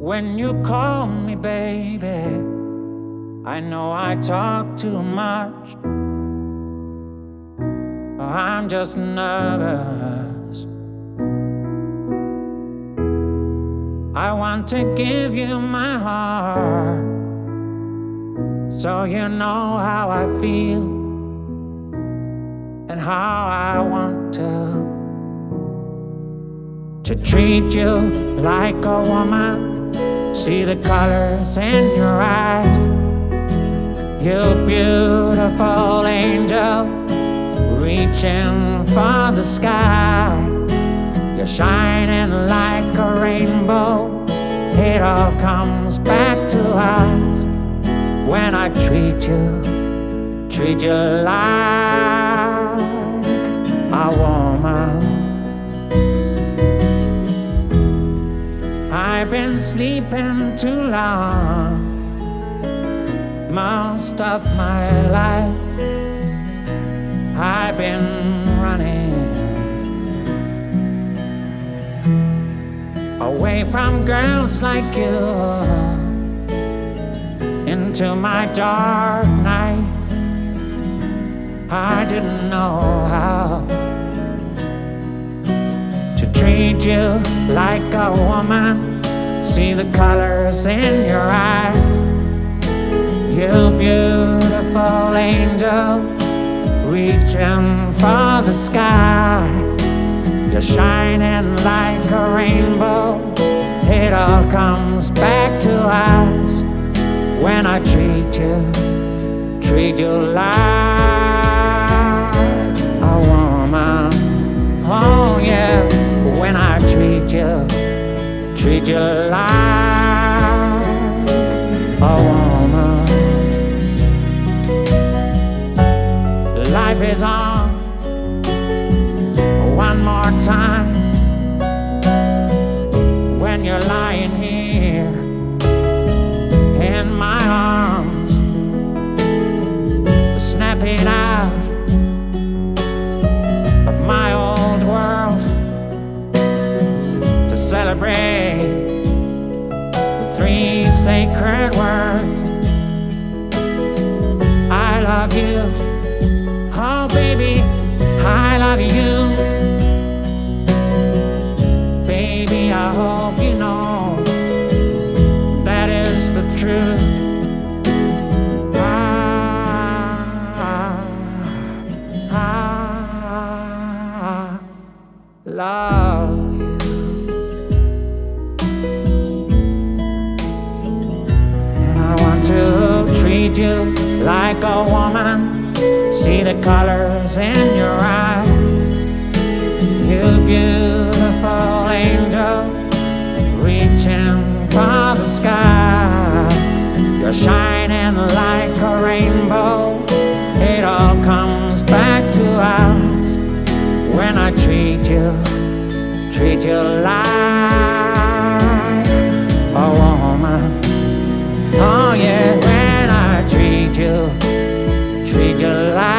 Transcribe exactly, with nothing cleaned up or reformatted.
When you call me baby, I know I talk too much. I'm just nervous. I want to give you my heart, so you know how I feel and how I want to To treat you like a woman, see the colors in your eyes. You beautiful angel, reaching for the sky. You're shining like a rainbow. It all comes back to us when I treat you, treat you like a woman. I've been sleeping too long, most of my life. I've been running away from girls like you into my dark night. I didn't know how to treat you like a woman, see the colors in your eyes. You beautiful angel, reaching for the sky. You're shining like a rainbow. It all comes back to us when I treat you, treat you like a woman. Oh yeah, when I treat you, treat you like a woman. Life is on one more time when you're lying here in my arms, snapping out of my old world to celebrate the three sacred words. I love you, oh baby, I love you. Baby, I hope you know that is the truth. I, I, I love you. To treat you like a woman, see the colors in your eyes. You beautiful angel, reaching for the sky. You're shining like a rainbow. It all comes back to us when I treat you, treat you like a woman. Oh yeah, when I treat you, treat you like